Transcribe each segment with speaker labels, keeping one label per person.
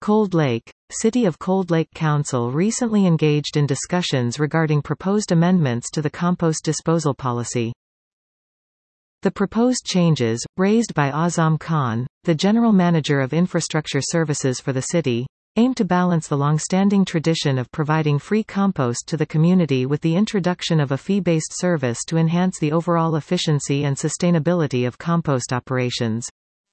Speaker 1: Cold Lake. City of Cold Lake Council recently engaged in discussions regarding proposed amendments to the compost disposal policy. The proposed changes, raised by Azam Khan, the General Manager of Infrastructure Services for the city, aim to balance the long-standing tradition of providing free compost to the community with the introduction of a fee-based service to enhance the overall efficiency and sustainability of compost operations.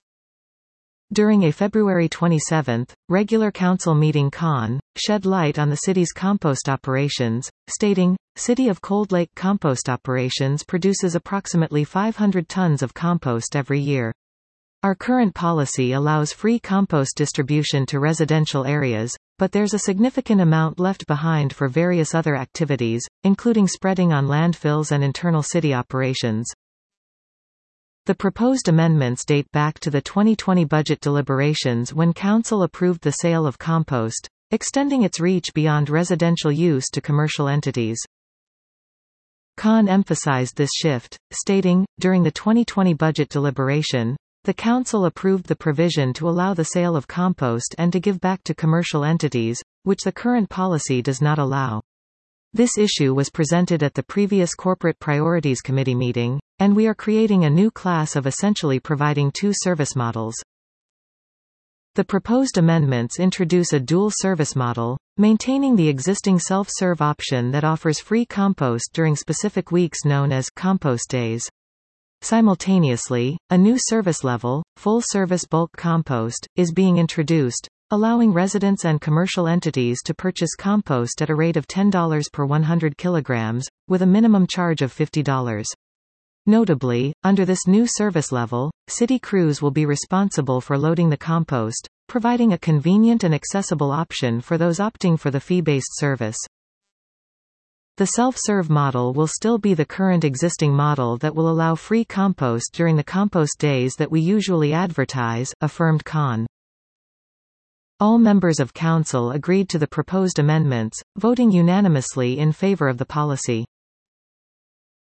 Speaker 1: During a February 27, regular council meeting, Khan shed light on the city's compost operations, stating, "City of Cold Lake compost operations produces approximately 500 tons of compost every year. Our current policy allows free compost distribution to residential areas, but there's a significant amount left behind for various other activities, including spreading on landfills and internal city operations." The proposed amendments date back to the 2020 budget deliberations when Council approved the sale of compost, extending its reach beyond residential use to commercial entities. Khan emphasized this shift, stating, "During the 2020 budget deliberation, the Council approved the provision to allow the sale of compost and to give back to commercial entities, which the current policy does not allow. This issue was presented at the previous Corporate Priorities Committee meeting, and we are creating a new class of essentially providing two service models." The proposed amendments introduce a dual service model, maintaining the existing self-serve option that offers free compost during specific weeks known as compost days. Simultaneously, a new service level, full-service bulk compost, is being introduced, allowing residents and commercial entities to purchase compost at a rate of $10 per 100 kilograms, with a minimum charge of $50. Notably, under this new service level, city crews will be responsible for loading the compost, providing a convenient and accessible option for those opting for the fee-based service. The self-serve model will still be the current existing model that will allow free compost during the compost days that we usually advertise, affirmed Khan. All members of Council agreed to the proposed amendments, voting unanimously in favor of the policy.